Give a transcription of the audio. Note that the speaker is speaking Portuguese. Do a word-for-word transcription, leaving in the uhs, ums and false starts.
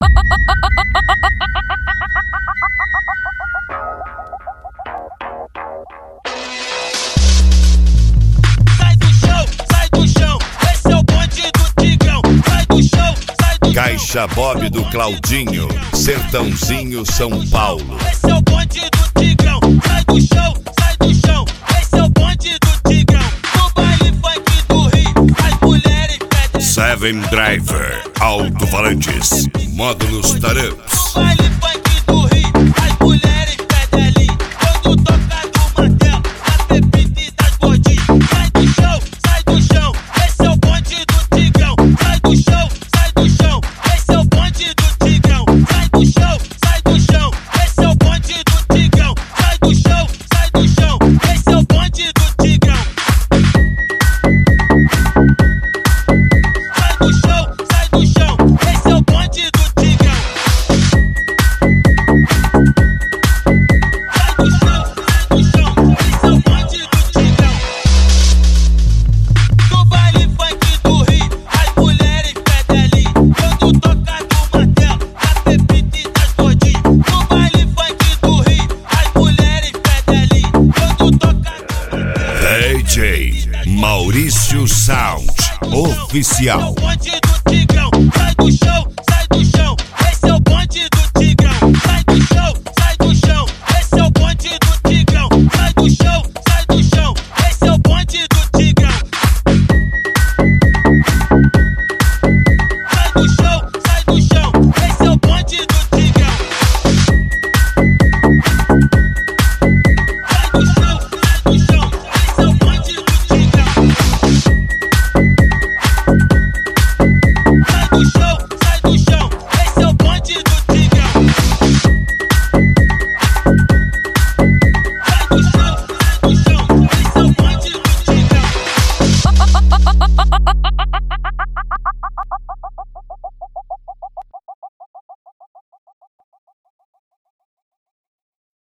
Sai do chão, sai do chão, esse é o bonde do Tigrão. Sai do chão, sai do chão. Caixa Bob do Claudinho, Sertãozinho, São Paulo. Esse é o bonde do Tigrão. Sai do chão, sai do chão, esse é o bonde do Tigrão. No baile funk do Rio, as mulheres pedem. Seven Driver, alto-falantes, módulos taramps. No baile funk do Rio, as mulheres pedem ali. Quando toca do martelo, da pepita e das gordinhas. Sai do chão, sai do chão, esse é o bonde do Tigrão. Sai do chão, sai do chão, esse é o bonde do Tigrão. Sai do chão, sai do chão, esse é o bonde do Tigrão. Sai do chão, sai do chão, esse é o bonde do Tigrão. Sai do chão, sai do chão, esse é o bonde do Tigrão. Sai do chão, sai do chão, esse é o bonde do Tigrão. No baile funk do Rio, as mulheres pedem ali. Quando toca do martelo, da pepita e das gordinhas. No baile funk do Rio, as mulheres pedem ali. Quando toca do martelo, D J Maurício Sound, oficial. bonde do